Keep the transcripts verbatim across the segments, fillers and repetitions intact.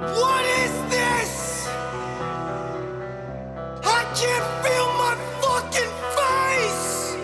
What is this? I can't feel my fucking face!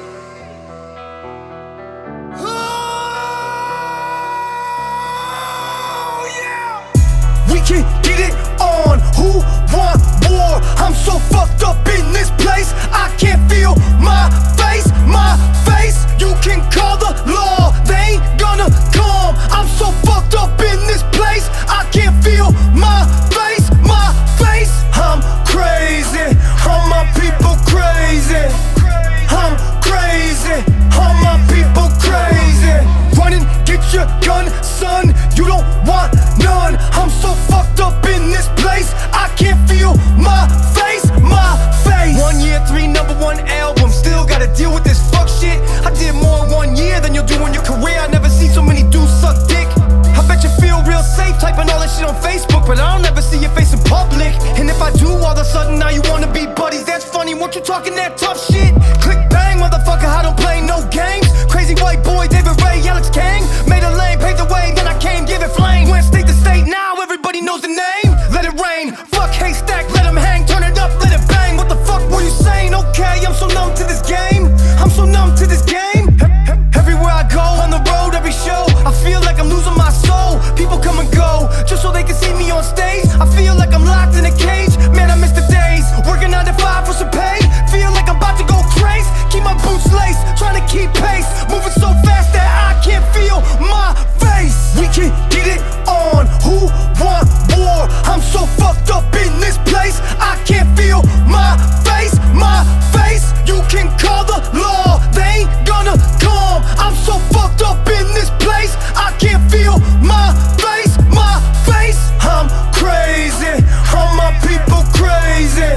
Oh, yeah! We can get it on, who want war? I'm so fucked up in this place, I can't feel my face, my face. You can call the law, they ain't gonna come. I'm so fucked up in this place, I can't feel my face, my face. I'm crazy, all my people crazy. I'm crazy, all my people crazy. Run and get your gun, son, you don't want none. I'm so fucked up in this place, I can't feel my face, my face. One year, three number one albums, still gotta deal with this fuck shit. I did more in one year than you'll do in your career. I never see so many dudes suck dick. I bet you feel real safe typing all that shit on Facebook, but I don't ever see your face in public. And if I do, all of a sudden now you wanna be buddies. That's funny, weren't you talking that tough shit? Click bang, motherfucker, I don't play no games. Crazy white boy, David Ray, Alex Kang. Made a lane, paved the way, then I came, give it flame. Went state to state, now everybody knows the name. Let it rain, fuck haystack, let him hang. Turn it up, let it bang. What the fuck were you saying? Okay, I'm so numb to this game. I'm so numb to this game. Everywhere I go, on the road, every show, I feel like I'm losing my soul. People come and go, just so they can see me on stage. I feel like I'm locked in a cage. Man, I miss the days, working nine to five for some pay. Feel like I'm about to go crazy. Keep my boots laced, trying to keep pace. Moving so fast that I can't feel my face. We can get it on, who want war? I'm so fucked up in this place, I can't feel my face, my face. You can call the law, they ain't gonna come. I'm so fucked up in this place, I can't feel my face, my face. I'm crazy, all my people crazy.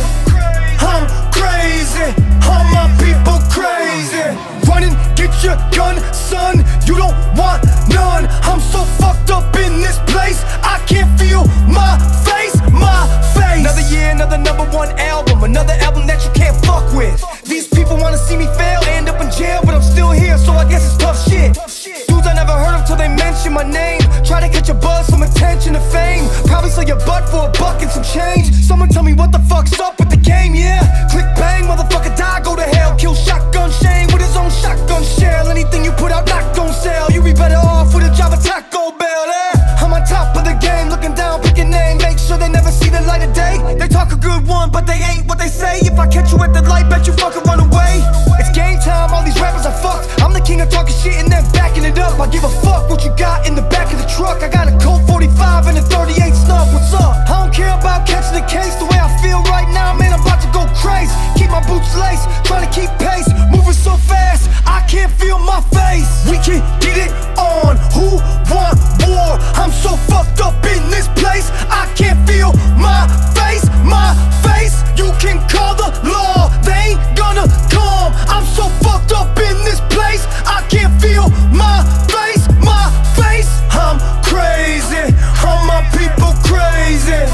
I'm crazy, all my people crazy. Run and get your gun, son, you don't want none. I'm so fucked up in this place, I can't feel my face, my face. Another year, another number one album, another album that you can't fuck with. These people wanna see me fail, end up in jail, but I'm still here, so I guess it's tough shit. Dudes I never heard of till they mention my name. Try to catch a buzz, some attention and fame. Probably sell your butt for a buck and some change. Someone tell me what the fuck's up with the game, yeah. Click bang, motherfucker die, go to hell. Kill shotgun Shane with his own shotgun shell. Anything you put out not gon' sell. You be better off with a job at Taco Bell, eh? I'm on top of the game, looking down, picking name. Make sure they never see the light of day. They talk a good one, but they ain't what they say. If I catch you at the light, bet you fucking run away. It's game time, all these rappers are fucked. I'm the king of talking shit and then backing it up. I give a fuck what you got in the back of the truck. I got a Colt forty-five and a thirty-eight snub, what's up? I don't care about catching the case. The way I feel right now, man, I'm about to go crazy. Keep my boots laced, trying to keep pace. Moving so fast, I can't feel my face. We can get it on, who want war? I'm so fucked up in this place, I can't feel my face, my face. You can call the law, they ain't gonna come. I'm so fucked up in this place, I can't feel my face, my face. I'm crazy, all my people crazy.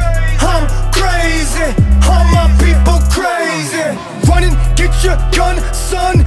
I'm crazy, all my people crazy. Run and get your gun, son,